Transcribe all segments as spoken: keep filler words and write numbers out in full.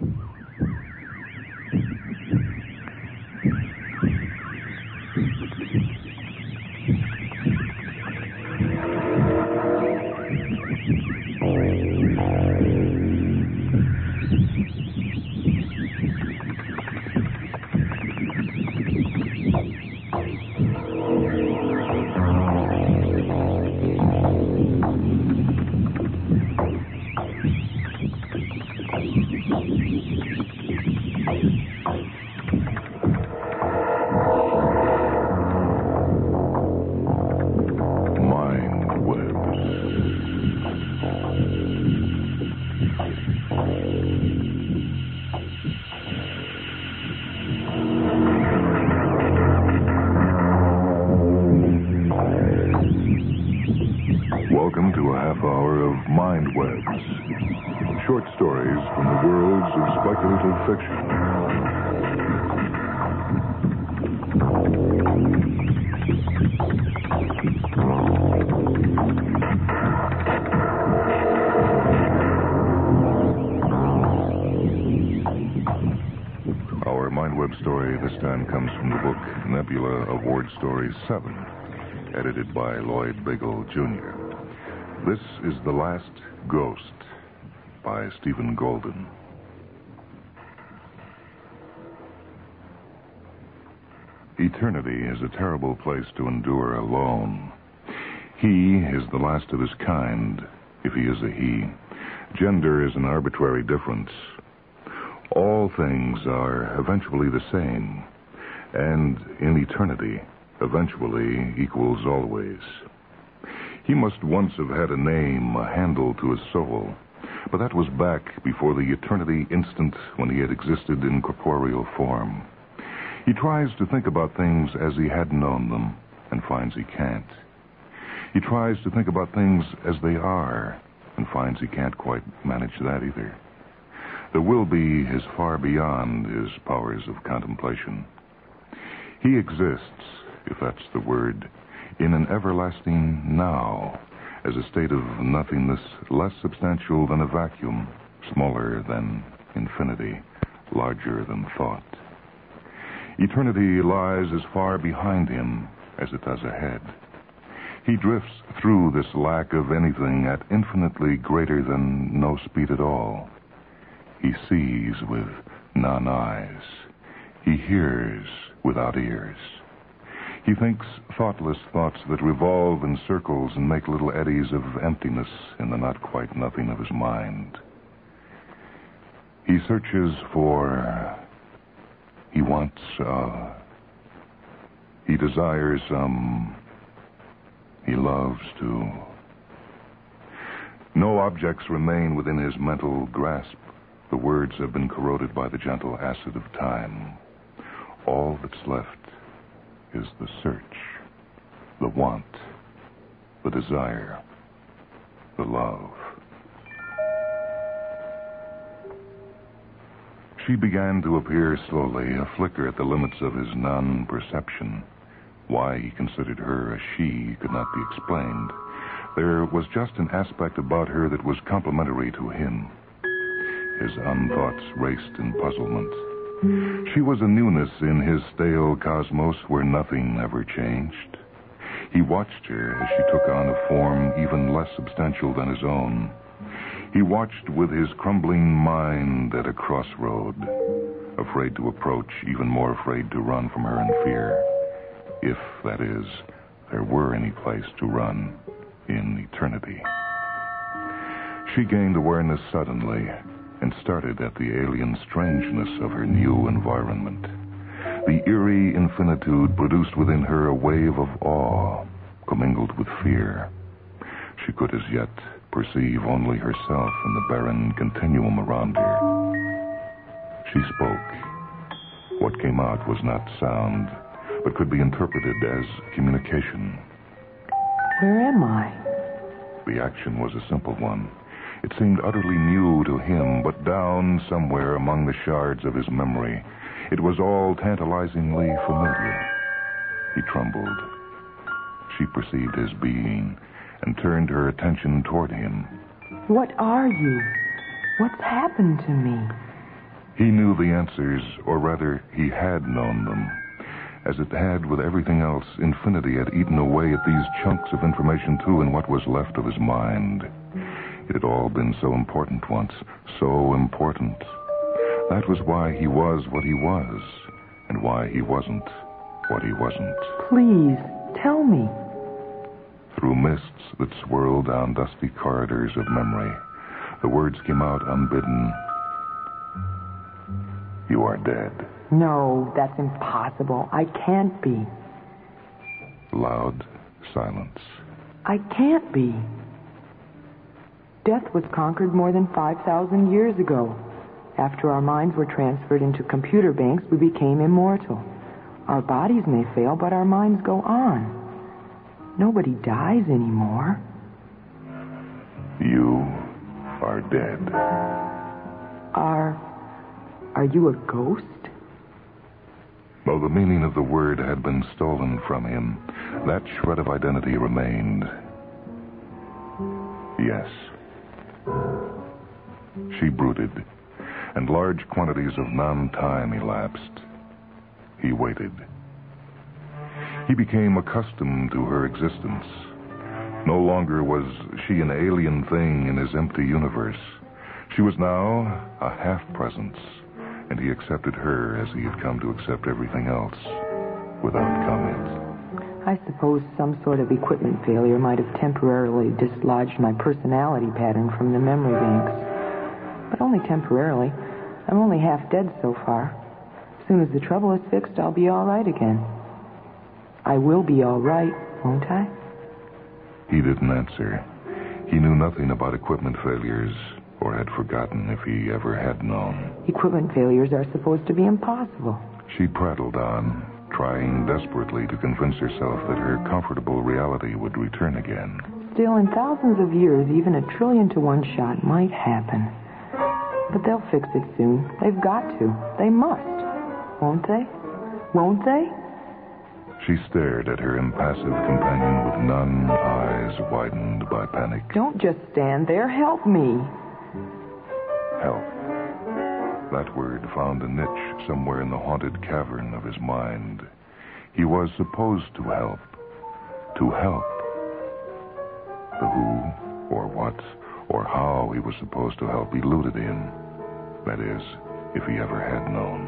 Welcome to a half hour of Mind Webs. Short stories from the worlds of speculative fiction. Our Mind Web story this time comes from the book Nebula Award Story seven, edited by Lloyd Biggle, Junior This is The Last Ghost by Stephen Golden. Eternity is a terrible place to endure alone. He is the last of his kind, if he is a he. Gender is an arbitrary difference. All things are eventually the same, and in eternity, eventually equals always. He must once have had a name, a handle to his soul, but that was back before the eternity instant when he had existed in corporeal form. He tries to think about things as he had known them, and finds he can't. He tries to think about things as they are, and finds he can't quite manage that either. The will-be is far beyond his powers of contemplation. He exists, if that's the word, in an everlasting now, as a state of nothingness less substantial than a vacuum, smaller than infinity, larger than thought. Eternity lies as far behind him as it does ahead. He drifts through this lack of anything at infinitely greater than no speed at all. He sees with non-eyes. He hears without ears. He thinks thoughtless thoughts that revolve in circles and make little eddies of emptiness in the not-quite-nothing of his mind. He searches for... He wants, uh... He desires some... He loves to... No objects remain within his mental grasp. The words have been corroded by the gentle acid of time. All that's left is the search, the want, the desire, the love. She began to appear slowly, a flicker at the limits of his non-perception. Why he considered her a she could not be explained. There was just an aspect about her that was complementary to him. His unthoughts raced in puzzlement. She was a newness in his stale cosmos where nothing ever changed. He watched her as she took on a form even less substantial than his own. He watched with his crumbling mind at a crossroad, afraid to approach, even more afraid to run from her in fear. If, that is, there were any place to run in eternity. She gained awareness suddenly, and started at the alien strangeness of her new environment. The eerie infinitude produced within her a wave of awe, commingled with fear. She could as yet perceive only herself in the barren continuum around her. She spoke. What came out was not sound, but could be interpreted as communication. Where am I? The action was a simple one. It seemed utterly new to him, but down somewhere among the shards of his memory, it was all tantalizingly familiar. He trembled. She perceived his being and turned her attention toward him. What are you? What's happened to me? He knew the answers, or rather, he had known them. As it had with everything else, infinity had eaten away at these chunks of information, too, in what was left of his mind. It had all been so important once, so important. That was why he was what he was, and why he wasn't what he wasn't. Please, tell me. Through mists that swirled down dusty corridors of memory, the words came out unbidden. You are dead. No, that's impossible. I can't be. Loud silence. I can't be. Death was conquered more than five thousand years ago. After our minds were transferred into computer banks, we became immortal. Our bodies may fail, but our minds go on. Nobody dies anymore. You are dead. Are... are you a ghost? Though the meaning of the word had been stolen from him, that shred of identity remained. Yes. She brooded, and large quantities of non-time elapsed. He waited. He became accustomed to her existence. No longer was she an alien thing in his empty universe. She was now a half-presence, and he accepted her as he had come to accept everything else, without comment. I suppose some sort of equipment failure might have temporarily dislodged my personality pattern from the memory banks. But only temporarily. I'm only half dead so far. As soon as the trouble is fixed, I'll be all right again. I will be all right, won't I? He didn't answer. He knew nothing about equipment failures, or had forgotten if he ever had known. Equipment failures are supposed to be impossible. She prattled on, trying desperately to convince herself that her comfortable reality would return again. Still, in thousands of years, even a trillion to one shot might happen. But they'll fix it soon. They've got to. They must. Won't they? Won't they? She stared at her impassive companion with none eyes widened by panic. Don't just stand there. Help me. Help. That word found a niche somewhere in the haunted cavern of his mind. He was supposed to help. To help. The who, or what, or how he was supposed to help eluded him. That is, if he ever had known.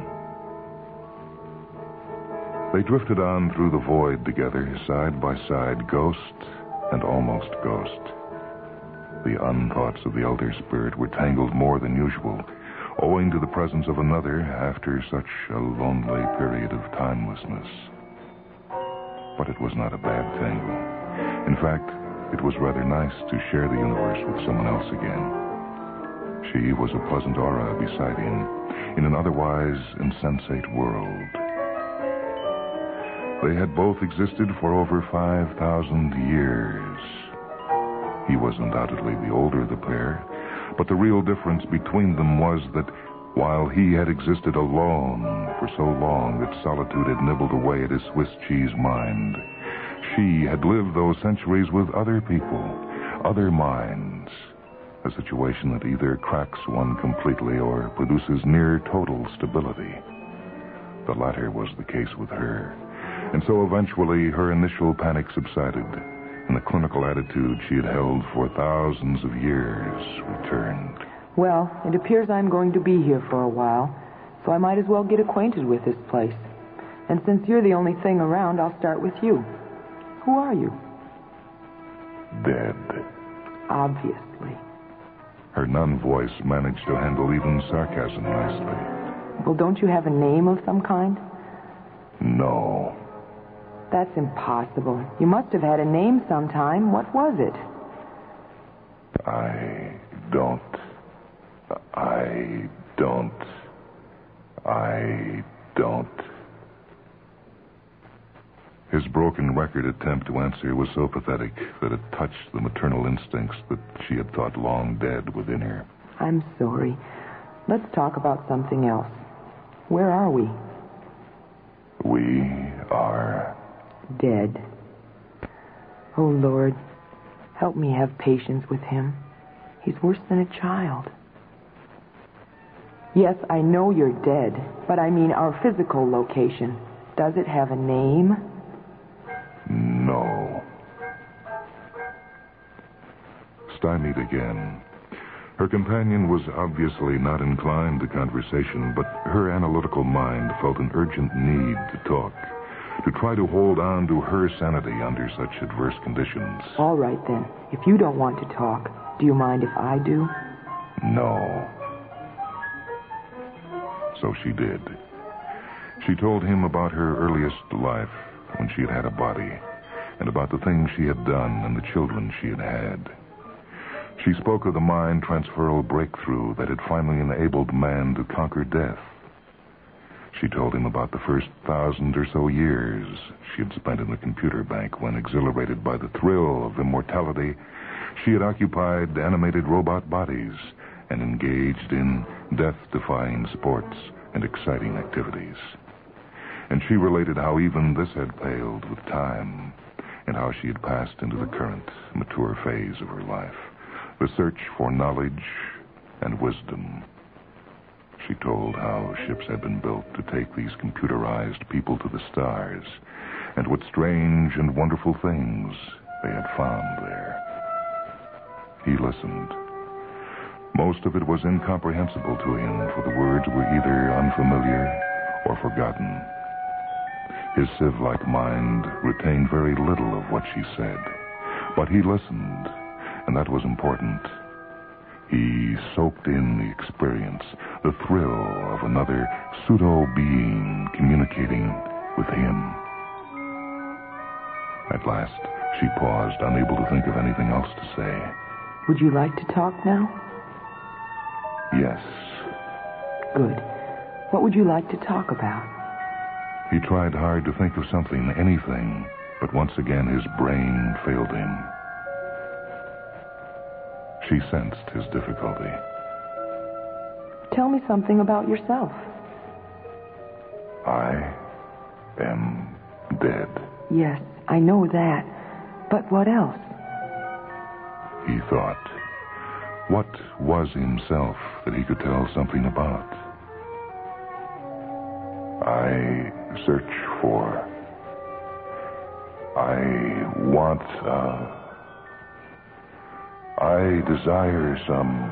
They drifted on through the void together, side by side, ghost and almost ghost. The unthoughts of the elder spirit were tangled more than usual, owing to the presence of another after such a lonely period of timelessness. But it was not a bad tangle. In fact, it was rather nice to share the universe with someone else again. She was a pleasant aura beside him, in an otherwise insensate world. They had both existed for over five thousand years. He was undoubtedly the older of the pair, but the real difference between them was that while he had existed alone for so long that solitude had nibbled away at his Swiss cheese mind, she had lived those centuries with other people, other minds, a situation that either cracks one completely or produces near total stability. The latter was the case with her. And so eventually her initial panic subsided, and the clinical attitude she had held for thousands of years returned. Well, it appears I'm going to be here for a while, so I might as well get acquainted with this place. And since you're the only thing around, I'll start with you. Who are you? Dead. Obviously. Her nun voice managed to handle even sarcasm nicely. Well, don't you have a name of some kind? No. That's impossible. You must have had a name sometime. What was it? I don't. I don't. I don't. His broken record attempt to answer was so pathetic that it touched the maternal instincts that she had thought long dead within her. I'm sorry. Let's talk about something else. Where are we? We are... dead. Oh, Lord, help me have patience with him. He's worse than a child. Yes, I know you're dead, but I mean our physical location. Does it have a name? No. Stymied again. Her companion was obviously not inclined to conversation, but her analytical mind felt an urgent need to talk, to try to hold on to her sanity under such adverse conditions. All right, then. If you don't want to talk, do you mind if I do? No. So she did. She told him about her earliest life, when she had had a body, and about the things she had done and the children she had had. She spoke of the mind-transferal breakthrough that had finally enabled man to conquer death. She told him about the first thousand or so years she had spent in the computer bank when, exhilarated by the thrill of immortality, she had occupied animated robot bodies and engaged in death-defying sports and exciting activities. And she related how even this had paled with time, and how she had passed into the current, mature phase of her life, the search for knowledge and wisdom. She told how ships had been built to take these computerized people to the stars, and what strange and wonderful things they had found there. He listened. Most of it was incomprehensible to him, for the words were either unfamiliar or forgotten. His sieve-like mind retained very little of what she said, but he listened, and that was important. He soaked in the experience, the thrill of another pseudo-being communicating with him. At last, she paused, unable to think of anything else to say. Would you like to talk now? Yes. Good. What would you like to talk about? He tried hard to think of something, anything, but once again his brain failed him. She sensed his difficulty. Tell me something about yourself. I am dead. Yes, I know that. But what else? He thought. What was himself that he could tell something about? I search for. I want, uh... I desire some.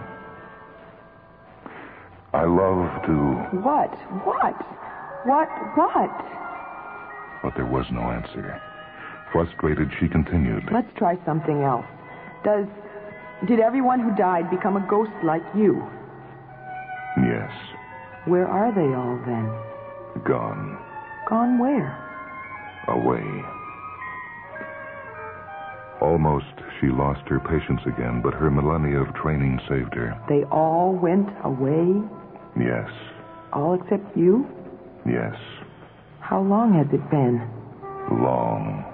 I love to. What? What? What? What? But there was no answer. Frustrated, she continued. Let's try something else. Does. Did everyone who died become a ghost like you? Yes. Where are they all then? Gone. Gone where? Away. Almost she lost her patience again, but her millennia of training saved her. They all went away? Yes. All except you? Yes. How long has it been? Long.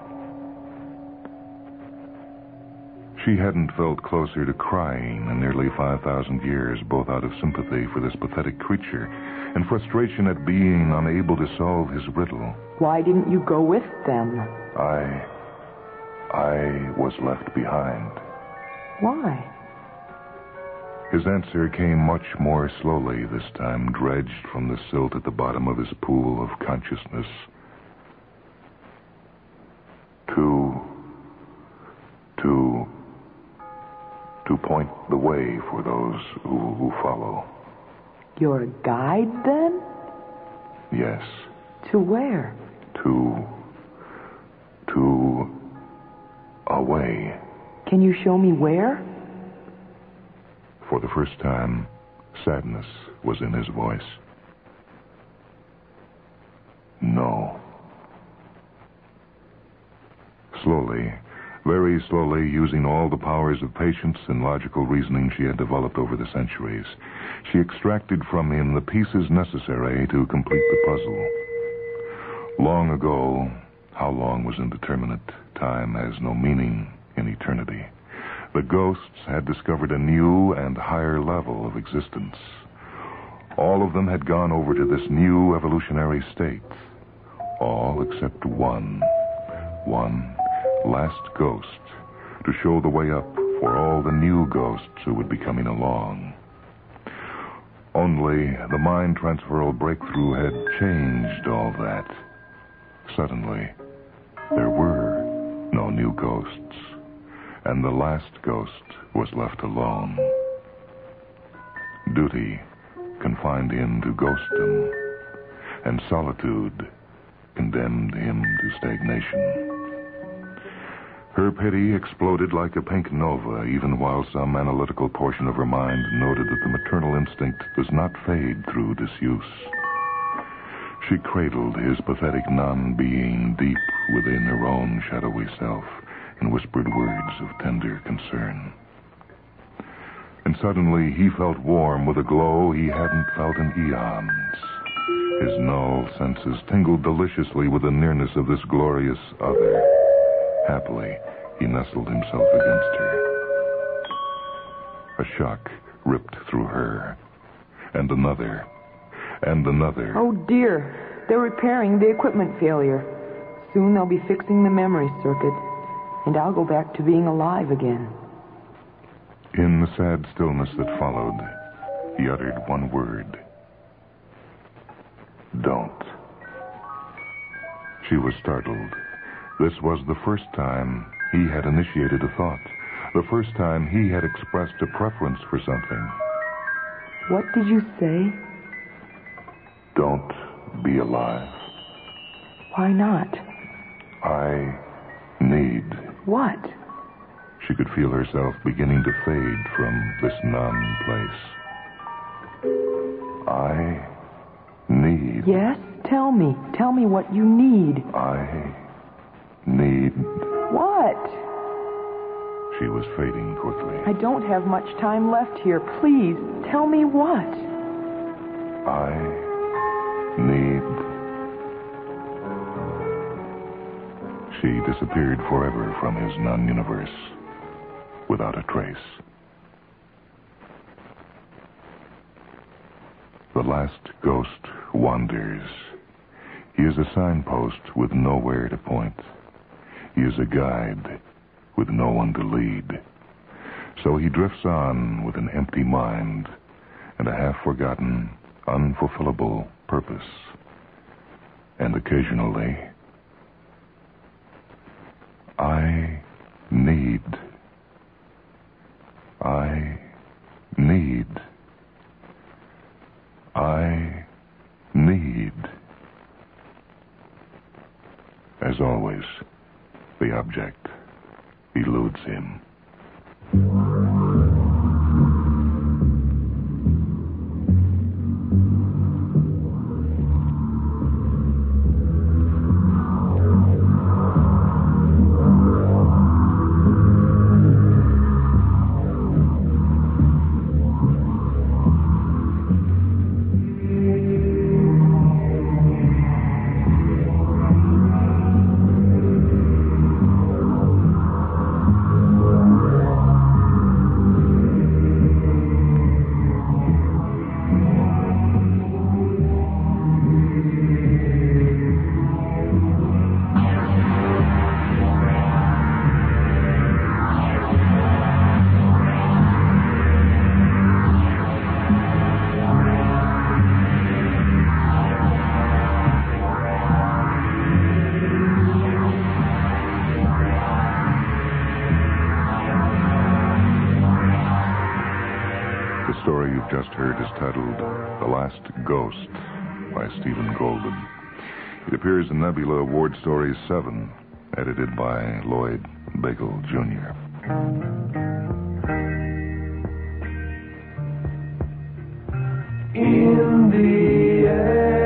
She hadn't felt closer to crying in nearly five thousand years, both out of sympathy for this pathetic creature and frustration at being unable to solve his riddle. Why didn't you go with them? I... I was left behind. Why? His answer came much more slowly this time, dredged from the silt at the bottom of his pool of consciousness. To... to... to point the way for those who, who follow. You're a guide, then? Yes. To where? To... to... away. Can you show me where? For the first time, sadness was in his voice. No. Slowly, very slowly, using all the powers of patience and logical reasoning she had developed over the centuries, she extracted from him the pieces necessary to complete the puzzle. Long ago, how long was indeterminate, time has no meaning in eternity, the ghosts had discovered a new and higher level of existence. All of them had gone over to this new evolutionary state. All except one. One last ghost to show the way up for all the new ghosts who would be coming along. Only the mind transferal breakthrough had changed all that. Suddenly, there were no new ghosts, and the last ghost was left alone. Duty confined him to ghostdom, and solitude condemned him to stagnation. Her pity exploded like a pink nova, even while some analytical portion of her mind noted that the maternal instinct does not fade through disuse. She cradled his pathetic non-being deep within her own shadowy self and whispered words of tender concern. And suddenly he felt warm with a glow he hadn't felt in eons. His null senses tingled deliciously with the nearness of this glorious other. Happily, he nestled himself against her. A shock ripped through her, and another, and another. Oh, dear. They're repairing the equipment failure. Soon they'll be fixing the memory circuit, and I'll go back to being alive again. In the sad stillness that followed, he uttered one word. Don't. She was startled. This was the first time he had initiated a thought. The first time he had expressed a preference for something. What did you say? Don't be alive. Why not? I need. What? She could feel herself beginning to fade from this non-place. I need. Yes? Tell me. Tell me what you need. I need. What? She was fading quickly. I don't have much time left here. Please, tell me what. I need. She disappeared forever from his non-universe, without a trace. The last ghost wanders. He is a signpost with nowhere to point. He is a guide with no one to lead. So he drifts on with an empty mind and a half-forgotten, unfulfillable purpose. And occasionally, I need. I need. I need. As always, the object eludes him. The story you've just heard is titled The Last Ghost by Stephen Golden. It appears in Nebula Award Stories seven, edited by Lloyd Bagel, Junior In the air.